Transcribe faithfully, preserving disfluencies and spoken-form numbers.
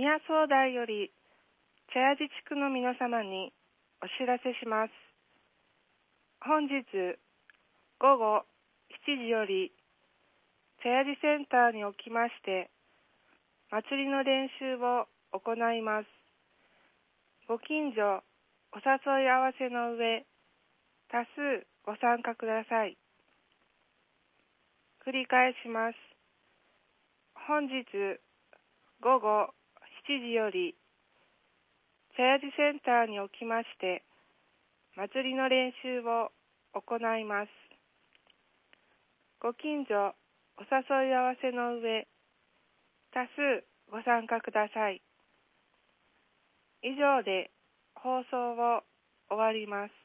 宮総大より茶屋寺地区の皆様にお知らせします。本日午後しちじより茶屋寺センターにおきまして祭りの練習を行います。ご近所お誘い合わせの上、多数ご参加ください。繰り返します。本日午後しちじより茶屋寺センターにおきまして祭りの練習を行います。ご近所お誘い合わせの上、多数ご参加ください。以上で放送を終わります。